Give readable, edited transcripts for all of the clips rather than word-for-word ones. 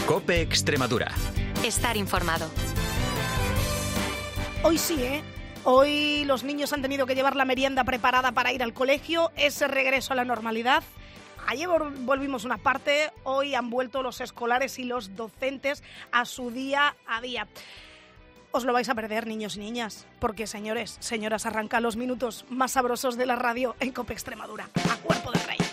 COPE Extremadura. Estar informado. Hoy sí, Hoy los niños han tenido que llevar la merienda preparada para ir al colegio, ese regreso a la normalidad. Ayer volvimos una parte, hoy han vuelto los escolares y los docentes a su día a día. Os lo vais a perder, niños y niñas, porque, señores, señoras, arrancan los minutos más sabrosos de la radio en COPE Extremadura. A cuerpo de rey.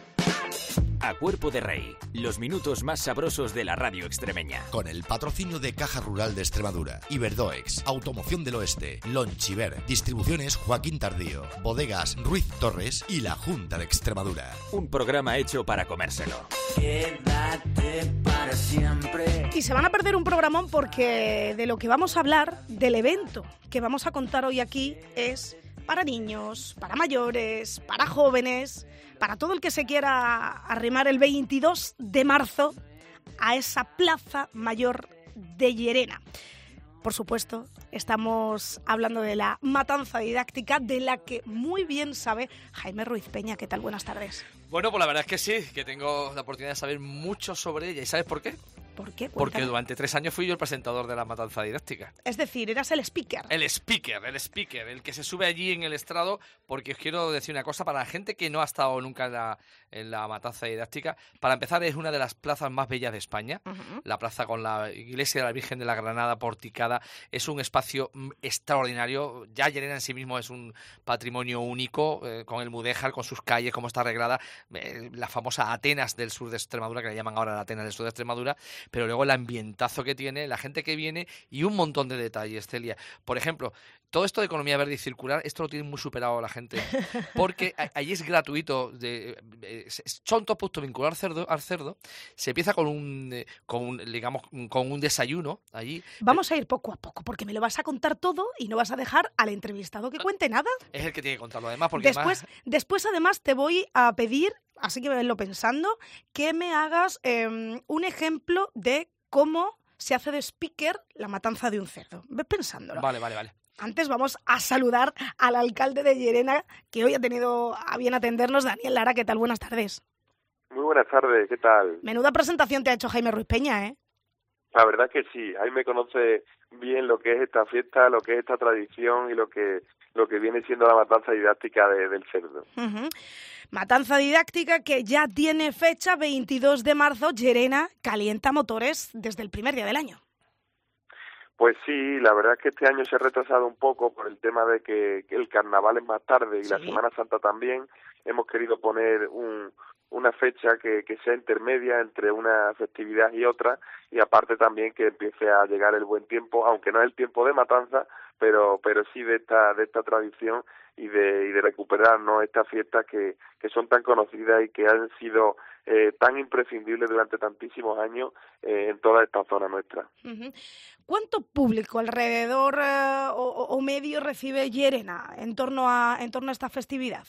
A Cuerpo de Rey, los minutos más sabrosos de la radio extremeña. Con el patrocinio de Caja Rural de Extremadura, Iberdoex, Automoción del Oeste, Lonchiver, Distribuciones Joaquín Tardío, Bodegas Ruiz Torres y la Junta de Extremadura. Un programa hecho para comérselo. Quédate para siempre. Y se van a perder un programón porque de lo que vamos a hablar, del evento que vamos a contar hoy aquí, es para niños, para mayores, para jóvenes, para todo el que se quiera arrimar el 22 de marzo a esa Plaza Mayor de Llerena. Por supuesto, estamos hablando de la matanza didáctica, de la que muy bien sabe Jaime Ruiz Peña. ¿Qué tal? Buenas tardes. Bueno, pues la verdad es que sí, que tengo la oportunidad de saber mucho sobre ella. ¿Y sabes por qué? ¿Por qué? Porque Cuéntame. durante 3 años fui yo el presentador de la matanza didáctica. Es decir, eras el speaker. El speaker, el que se sube allí en el estrado, porque os quiero decir una cosa, para la gente que no ha estado nunca en la matanza didáctica, para empezar es una de las plazas más bellas de España, la plaza con la iglesia de la Virgen de la Granada porticada, es un espacio extraordinario, ya Llerena en sí mismo es un patrimonio único, con el Mudéjar, con sus calles, cómo está arreglada, la famosa Atenas del sur de Extremadura, que le llaman ahora la Atenas del sur de Extremadura, pero luego el ambientazo que tiene, la gente que viene y un montón de detalles, Celia. Por ejemplo, todo esto de economía verde y circular, esto lo tiene muy superado la gente, porque allí es gratuito, son todos puntos vinculados al cerdo, se empieza con un desayuno allí. Vamos a ir poco a poco, porque me lo vas a contar todo y no vas a dejar al entrevistado que cuente nada. Es el que tiene que contarlo además, porque Después además te voy a pedir, así que venlo pensando, que me hagas un ejemplo de cómo se hace de speaker la matanza de un cerdo. Ves pensándolo. Vale. Antes vamos a saludar al alcalde de Llerena, que hoy ha tenido a bien atendernos, Daniel Lara. ¿Qué tal? Buenas tardes. Muy buenas tardes, ¿qué tal? Menuda presentación te ha hecho Jaime Ruiz Peña, ¿eh? La verdad que sí, ahí me conoce bien lo que es esta fiesta, lo que es esta tradición y lo que viene siendo la matanza didáctica del cerdo. Uh-huh. Matanza didáctica que ya tiene fecha, 22 de marzo, Llerena calienta motores desde el primer día del año. Pues sí, la verdad es que este año se ha retrasado un poco por el tema de que el carnaval es más tarde y la Semana Santa también. Hemos querido poner una fecha que sea intermedia entre una festividad y otra, y aparte también que empiece a llegar el buen tiempo, aunque no es el tiempo de matanza, pero sí de esta tradición y de recuperar, ¿no?, estas fiestas que son tan conocidas y que han sido tan imprescindibles durante tantísimos años en toda esta zona nuestra. Uh-huh. ¿Cuánto público alrededor o medio recibe Llerena en torno a esta festividad?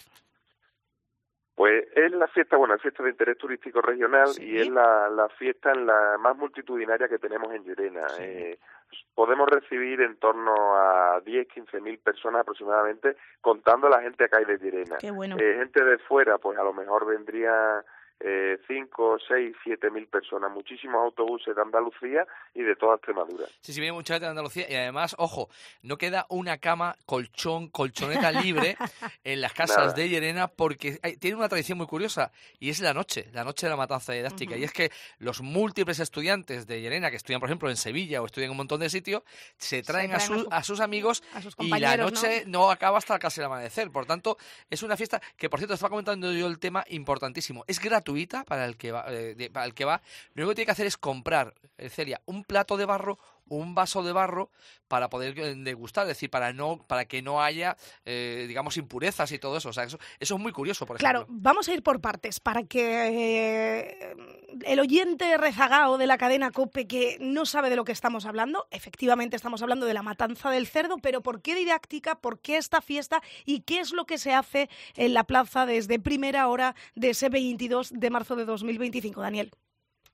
Pues es la fiesta de interés turístico regional, sí, y es la fiesta más multitudinaria que tenemos en Llerena. Sí. Podemos recibir en torno a 10-15 personas aproximadamente, contando la gente acá de Llerena. Qué bueno. Gente de fuera, pues a lo mejor vendría 5, 6, 7 mil personas, muchísimos autobuses de Andalucía y de toda Extremadura. Sí, viene mucha gente de Andalucía y además, ojo, no queda una cama, colchoneta libre en las casas de Llerena porque tiene una tradición muy curiosa y es la noche de la matanza didáctica. Uh-huh. Y es que los múltiples estudiantes de Llerena que estudian, por ejemplo, en Sevilla o estudian en un montón de sitios, se traen a sus amigos y la noche no acaba hasta casi el amanecer. Por tanto, es una fiesta que, por cierto, estaba comentando yo el tema importantísimo. Es gratuita para el que va. Lo único que tiene que hacer es comprar, Celia, un plato de barro, un vaso de barro para poder degustar, es decir, para que no haya, impurezas y todo eso. O sea, eso es muy curioso, por ejemplo. Claro, vamos a ir por partes para que el oyente rezagao de la cadena COPE que no sabe de lo que estamos hablando, efectivamente estamos hablando de la matanza del cerdo, pero ¿por qué didáctica? ¿Por qué esta fiesta? ¿Y qué es lo que se hace en la plaza desde primera hora de ese 22 de marzo de 2025, Daniel?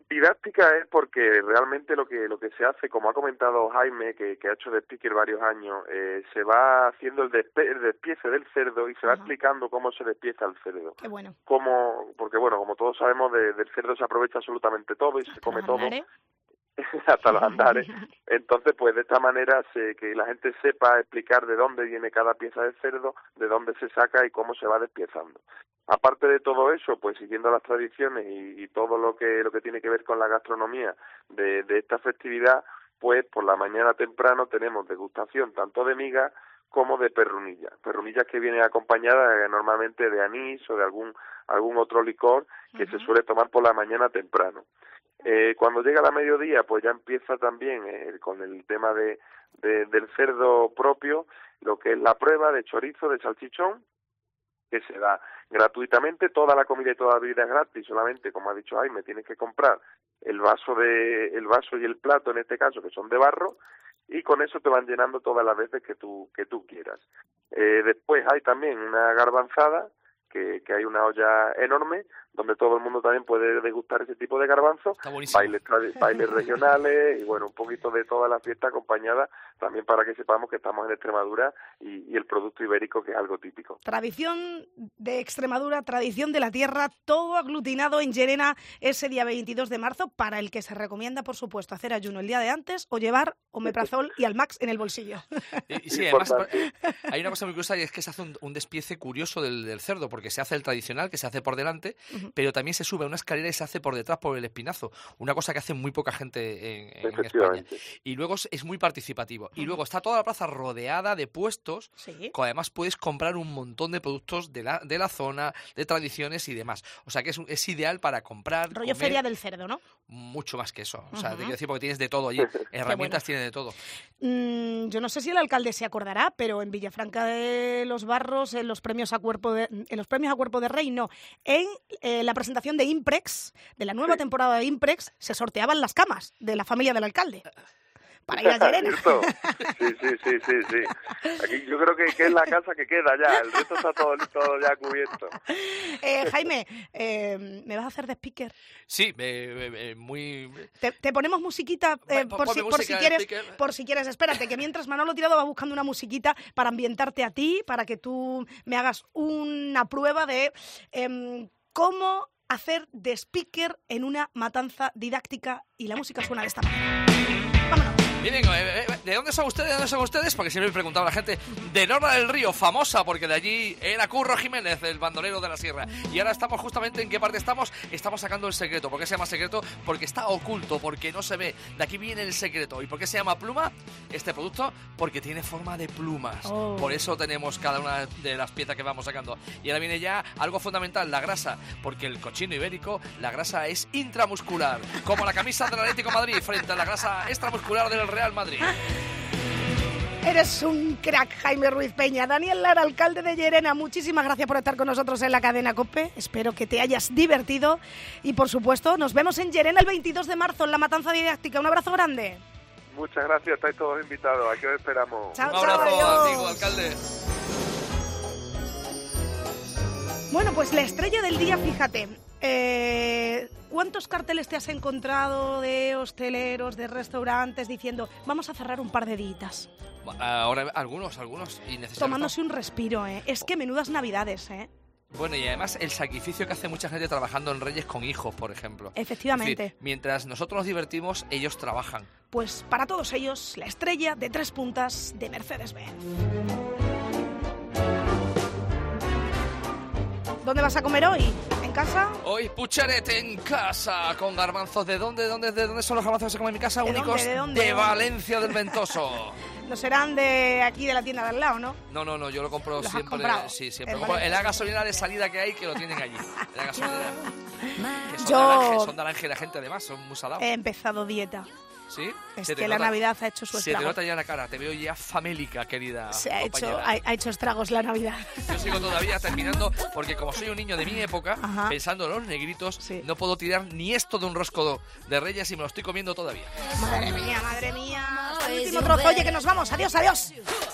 Didáctica es porque realmente lo que se hace, como ha comentado Jaime, que ha hecho de speaker varios años, se va haciendo el despiece del cerdo y se va explicando cómo se despieza el cerdo. Qué bueno. Porque como todos sabemos, del cerdo se aprovecha absolutamente todo y se come todo. Hasta los andares. Entonces, pues de esta manera que la gente sepa explicar de dónde viene cada pieza de cerdo, de dónde se saca y cómo se va despiezando. Aparte de todo eso, pues siguiendo las tradiciones y todo lo que tiene que ver con la gastronomía de esta festividad, pues por la mañana temprano tenemos degustación tanto de migas como de perrunillas que vienen acompañadas normalmente de anís o de algún otro licor que se suele tomar por la mañana temprano. Cuando llega la mediodía, pues ya empieza también con el tema del cerdo propio, lo que es la prueba de chorizo, de salchichón, que se da gratuitamente. Toda la comida y toda la bebida es gratis, solamente, como ha dicho Jaime, tienes que comprar el vaso y el plato, en este caso, que son de barro, y con eso te van llenando todas las veces que tú quieras. Después hay también una garbanzada, que hay una olla enorme, donde todo el mundo también puede degustar ese tipo de garbanzos, bailes regionales y bueno, un poquito de toda la fiesta acompañada también para que sepamos que estamos en Extremadura y el producto ibérico, que es algo típico. Tradición de Extremadura, tradición de la tierra, todo aglutinado en Llerena ese día 22 de marzo, para el que se recomienda, por supuesto, hacer ayuno el día de antes o llevar omeprazol y Almax en el bolsillo. Y sí, además hay una cosa muy curiosa, y es que se hace un despiece curioso del cerdo, porque se hace el tradicional, que se hace por delante, pero también se sube a una escalera y se hace por detrás, por el espinazo. Una cosa que hace muy poca gente en España. Y luego es muy participativo. Y luego está toda la plaza rodeada de puestos, que además puedes comprar un montón de productos de la zona, de tradiciones y demás. O sea que es ideal para comprar, rollo comer. feria del cerdo, ¿no? Mucho más que eso. O sea, te quiero decir, porque tienes de todo allí. Herramientas tiene de todo. Yo no sé si el alcalde se acordará, pero en Villafranca de los Barros, en los premios a cuerpo de rey, no. En la presentación de Imprex, de la nueva temporada de Imprex, se sorteaban las camas de la familia del alcalde para ir a Llerena. Sí. Aquí yo creo que es la casa que queda ya, el resto está todo ya cubierto. Jaime, ¿me vas a hacer de speaker? Sí, muy... Te ponemos musiquita por si quieres. Espérate, que mientras Manolo Tirado va buscando una musiquita para ambientarte a ti, para que tú me hagas una prueba de cómo hacer de speaker en una matanza didáctica, y la música suena de esta manera. Vámonos. Miren, ¿de dónde son ustedes? ¿De dónde son ustedes? Porque siempre me preguntaba la gente. De Norra del Río, famosa, porque de allí era Curro Jiménez, el bandolero de la sierra. Y ahora estamos justamente, ¿en qué parte estamos? Estamos sacando el secreto. ¿Por qué se llama secreto? Porque está oculto, porque no se ve. De aquí viene el secreto. ¿Y por qué se llama pluma este producto? Porque tiene forma de plumas. Por eso tenemos cada una de las piezas que vamos sacando. Y ahora viene ya algo fundamental, la grasa. Porque el cochino ibérico, la grasa es intramuscular. Como la camisa del Atlético de Madrid frente a la grasa extramuscular del Real Madrid. Eres un crack, Jaime Ruiz Peña. Daniel Lara, alcalde de Llerena, muchísimas gracias por estar con nosotros en la cadena COPE. Espero que te hayas divertido y, por supuesto, nos vemos en Llerena el 22 de marzo en la matanza didáctica. Un abrazo grande. Muchas gracias, estáis todos invitados. Aquí os esperamos. Chao, un abrazo, amigo alcalde. Bueno, pues la estrella del día, fíjate. ¿Cuántos carteles te has encontrado de hosteleros, de restaurantes, diciendo vamos a cerrar un par de días? Ahora algunos tomándose un respiro, Es que menudas navidades, Bueno, y además el sacrificio que hace mucha gente trabajando en Reyes con hijos, por ejemplo. Efectivamente. Es decir, mientras nosotros nos divertimos, ellos trabajan. Pues para todos ellos, la estrella de 3 puntas de Mercedes-Benz. ¿Dónde vas a comer hoy? ¿En casa? Hoy pucharete en casa con garbanzos. ¿De dónde son los garbanzos que se comen en mi casa? Únicos de Valencia del Ventoso. No serán de aquí, de la tienda de al lado, ¿no? No, yo lo compro siempre. Sí, siempre. En la gasolina de salida que hay, que lo tienen allí. En la gasolina. Son de naranja la gente, además, son muy salados. He empezado dieta. ¿Sí? Es que la Navidad ha hecho su estrago. Se te nota ya la cara, te veo ya famélica, querida compañera. Ha hecho estragos la Navidad. Yo sigo todavía terminando, porque como soy un niño de mi época, pensando en los negritos, no puedo tirar ni esto de un rosco de Reyes y me lo estoy comiendo todavía. Madre mía. El último trozo, oye, que nos vamos. Adiós.